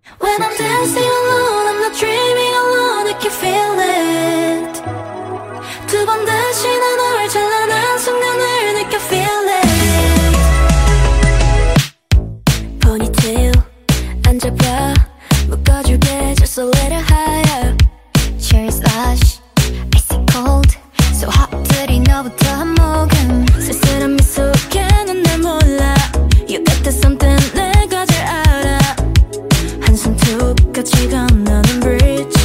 When I'm dancing alone, I'm not dreaming alone, I can feel it. 두 번 다시 난 널 찬란한 순간을 느껴 feel it. Ponytail 앉아봐 묶어줄게 just a little higher. Cherry slush, icy cold, so hot 들이 너부터 한 모금. 쓸쓸한 미소에는 날 몰라. You got that something 내가 잘 알아. 한숨 툭 같이 건너는 bridge.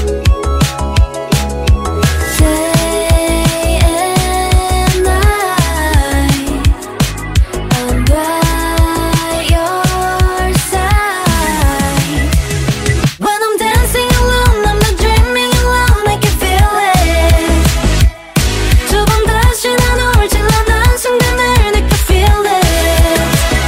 Day and night I'm by your side. When I'm dancing alone, I'm not dreaming alone, I can feel it. 두 번 다시 난 올 찬란한 순간을 느껴 feel it.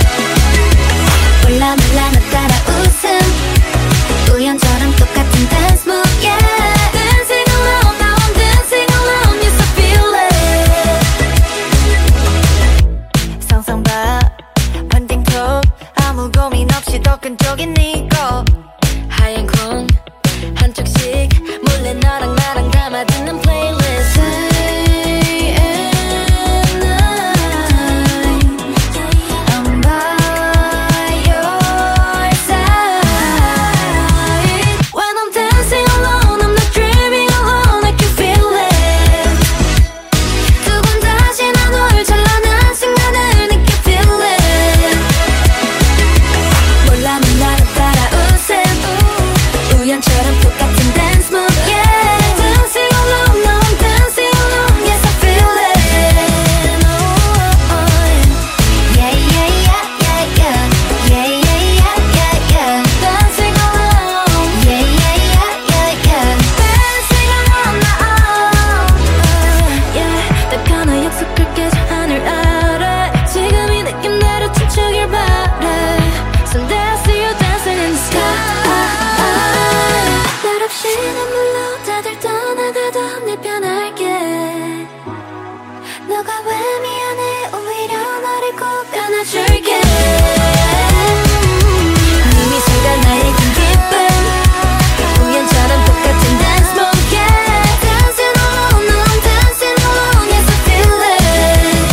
몰라 몰라 나 따라 웃음 우연처럼 똑같은 dance move, yeah. Dancing alone, now I'm dancing alone, yes I feel it. 상상봐 반띵톡 아무 고민 없이 더 큰 쪽인 이곳. 하얀 콩 한쪽씩 몰래 너랑 나랑 담아듣는 playlist. Day and night I'm by your side. When I'm dancing alone, I'm not dreaming alone, I can feel it. 두 번 다시 난 올 찬란한 순간을 느껴 feel it. 몰라 몰라 나 따라 웃음 우연처럼 똑같은 dance move, yeah. Dancing alone, now I'm dancing alone, yes I feel it. Oh, yeah yeah yeah yeah yeah yeah yeah yeah yeah. Dancing alone, yeah yeah yeah yeah yeah. Dancing alone now, yeah. 딱 하나 약속할게 저 하늘 아래. 지금 이 느낌대로 춤추길 바래. Someday I see you dancing in the sky. 날 없이 눈물로 다들 떠나가도 내 편할게. 너가 왜 미안해 오히려 너를 꼭 안아줄게. 네 미소가 나의 큰 기쁨 우연처럼 똑같은 dance move, yeah. Dancing alone, now I'm dancing alone, yes I feel it.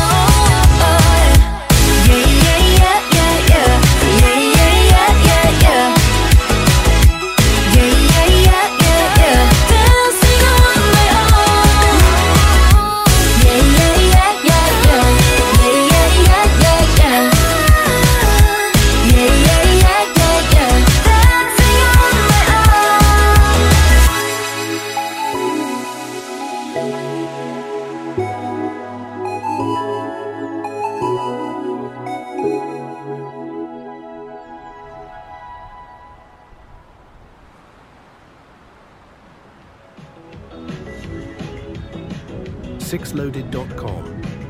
Oh, yeah yeah yeah yeah yeah yeah yeah yeah yeah. Yeah, yeah, yeah, yeah, yeah. Dancing on my own. Yeah, yeah, yeah, yeah, yeah. Yeah, yeah, yeah, yeah, yeah. Yeah, yeah, yeah, yeah, yeah. Dancing on my Sixloaded.com